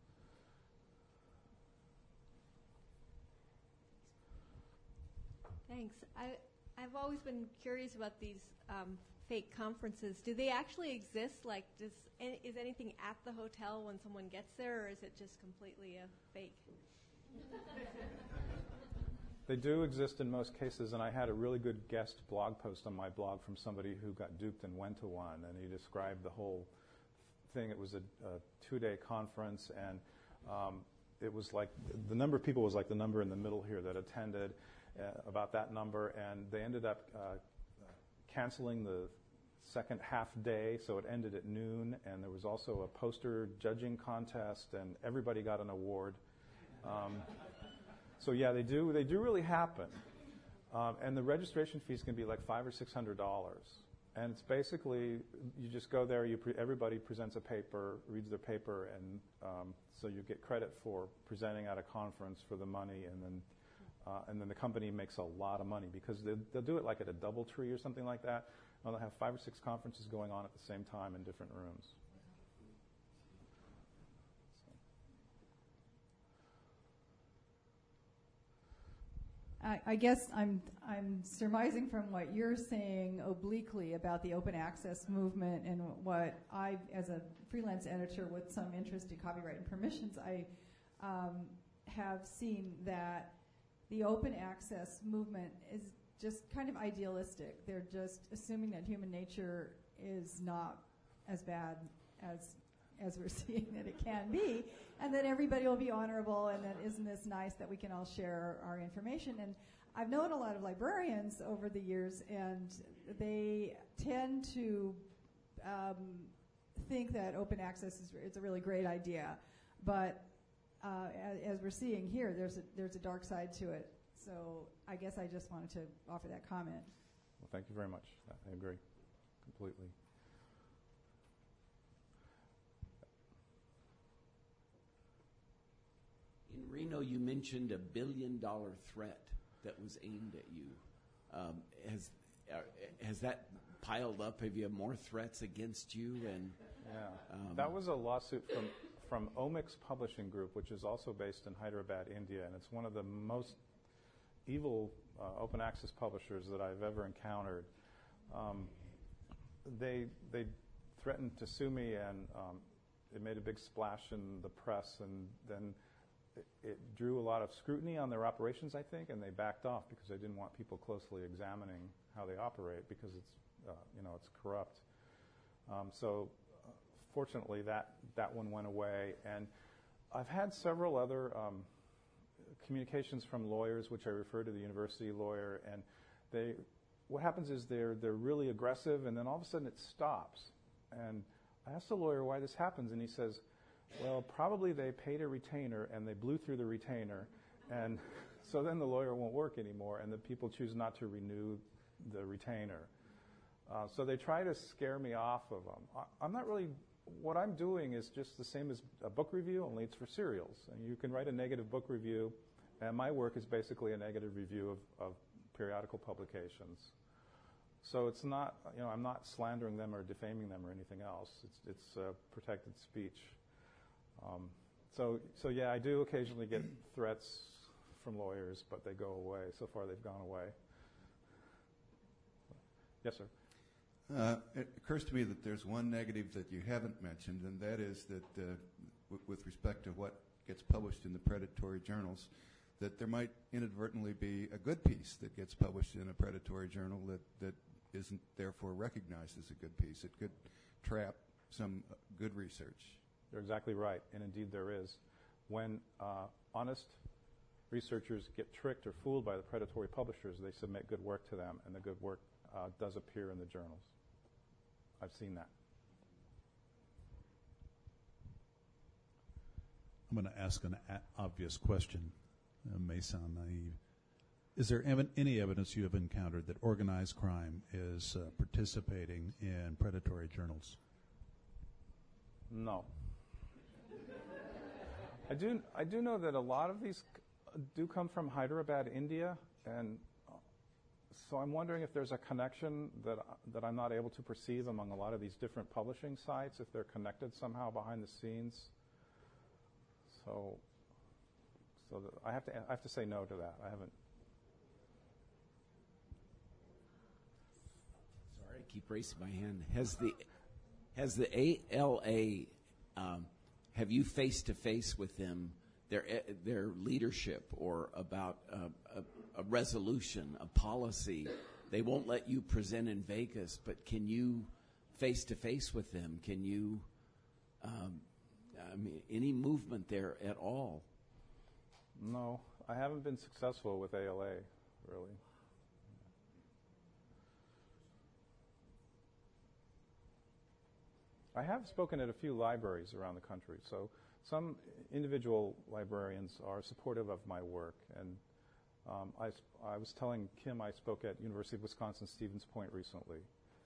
Thanks. I've always been curious about these fake conferences. Do they actually exist? Like, is anything at the hotel when someone gets there, or is it just completely a fake? They do exist in most cases, and I had a really good guest blog post on my blog from somebody who got duped and went to one, and he described the whole thing. It was a 2-day conference, and it was like the number of people was like the number in the middle here that attended, about that number, and they ended up canceling the second half day, so it ended at noon, and there was also a poster judging contest, and everybody got an award. So yeah, they do really happen, and the registration fees can be like $500 or $600, and it's basically you just go there. Everybody presents a paper, reads their paper, and so you get credit for presenting at a conference for the money, and then the company makes a lot of money because they'll do it like at a DoubleTree or something like that. And they'll have 5 or 6 conferences going on at the same time in different rooms. I guess I'm surmising from what you're saying obliquely about the open access movement and what I, as a freelance editor with some interest in copyright and permissions, I have seen that the open access movement is just kind of idealistic. They're just assuming that human nature is not as bad as we're seeing that it can be, and that everybody will be honorable, and that isn't this nice that we can all share our information. And I've known a lot of librarians over the years, and they tend to think that open access is a really great idea, but as we're seeing here, there's a dark side to it. So I guess I just wanted to offer that comment. Well, thank you very much. I agree completely. In Reno, you mentioned $1 billion threat that was aimed at you. Has that piled up? Have you had more threats against you? And that was a lawsuit from Omics Publishing Group, which is also based in Hyderabad, India, and it's one of the most evil open access publishers that I've ever encountered. They threatened to sue me, and it made a big splash in the press, and then it drew a lot of scrutiny on their operations, I think, and they backed off because they didn't want people closely examining how they operate because it's corrupt. So fortunately, that one went away, and I've had several other communications from lawyers, which I refer to the university lawyer, and what happens is they're really aggressive, and then all of a sudden it stops. And I asked the lawyer why this happens, and he says, well, probably they paid a retainer and they blew through the retainer, and so then the lawyer won't work anymore, and the people choose not to renew the retainer. So they try to scare me off of them. I'm not really. What I'm doing is just the same as a book review, only it's for serials. And you can write a negative book review, and my work is basically a negative review of periodical publications. So it's not, I'm not slandering them or defaming them or anything else. It's protected speech. So yeah, I do occasionally get threats from lawyers, but they go away. So far, they've gone away. Yes, sir. It occurs to me that there's one negative that you haven't mentioned, and that is that with respect to what gets published in the predatory journals, that there might inadvertently be a good piece that gets published in a predatory journal that isn't therefore recognized as a good piece. It could trap some good research. You're exactly right, and indeed there is. When honest researchers get tricked or fooled by the predatory publishers, they submit good work to them, and the good work does appear in the journals. I've seen that. I'm going to ask an obvious question. It may sound naive. Is there any evidence you have encountered that organized crime is participating in predatory journals? No. I do know that a lot of these do come from Hyderabad, India, and so I'm wondering if there's a connection that I'm not able to perceive among a lot of these different publishing sites, if they're connected somehow behind the scenes. So I have to say no to that. I haven't. Sorry, I keep raising my hand. Has the ALA have you face to face with them, their leadership, or about a resolution, a policy? They won't let you present in Vegas, but can you face to face with them? Can you? Any movement there at all? No, I haven't been successful with ALA, really. I have spoken at a few libraries around the country, so some individual librarians are supportive of my work. And I was telling Kim I spoke at University of Wisconsin-Stevens Point recently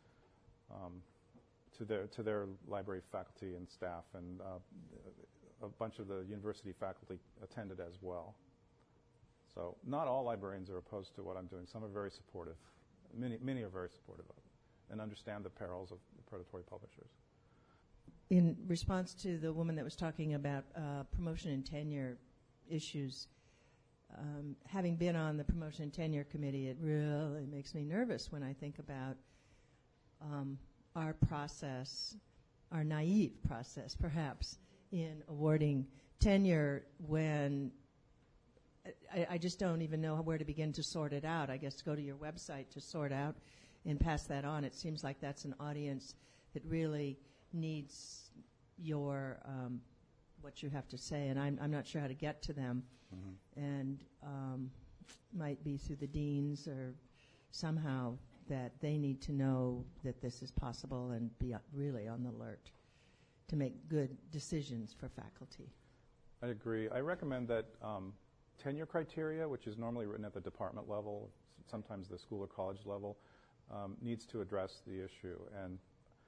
to their library faculty and staff, and a bunch of the university faculty attended as well. So not all librarians are opposed to what I'm doing. Some are very supportive. Many are very supportive of it and understand the perils of the predatory publishers. In response to the woman that was talking about promotion and tenure issues, having been on the promotion and tenure committee, it really makes me nervous when I think about our process, our naive process, perhaps, in awarding tenure when I just don't even know where to begin to sort it out. I guess go to your website to sort out and pass that on. It seems like that's an audience that really needs your what you have to say, and I'm not sure how to get to them. Mm-hmm. And might be through the deans or somehow that they need to know that this is possible and be really on the alert to make good decisions for faculty. I agree. I recommend that tenure criteria, which is normally written at the department level, sometimes the school or college level, needs to address the issue. And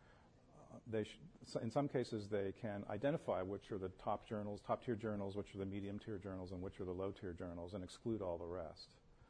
in some cases, they can identify which are the top-tier journals, which are the medium-tier journals, and which are the low-tier journals, and exclude all the rest.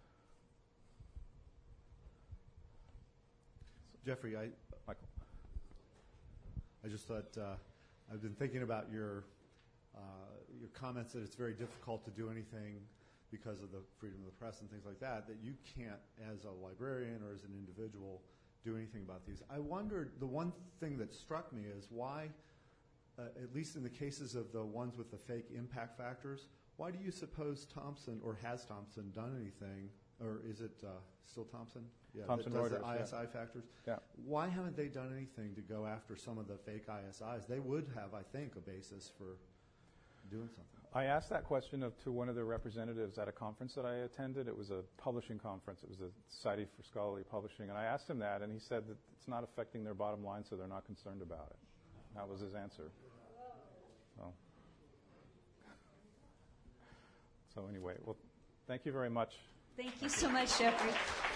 Jeffrey, Michael. I just thought I've been thinking about your comments that it's very difficult to do anything because of the freedom of the press and things like that, that you can't, as a librarian or as an individual, do anything about these. I wondered, the one thing that struck me is why, at least in the cases of the ones with the fake impact factors, why do you suppose Thomson, or has Thomson done anything, or is it still Thomson? Yeah, Thomson that does Reuters, the ISI factors. Yeah. Why haven't they done anything to go after some of the fake ISIs? They would have, I think, a basis for doing something. I asked that question to one of the representatives at a conference that I attended. It was a publishing conference. It was the Society for Scholarly Publishing. And I asked him that, and he said that it's not affecting their bottom line, so they're not concerned about it. That was his answer. So anyway, well, thank you very much. Thank you so much, Jeffrey.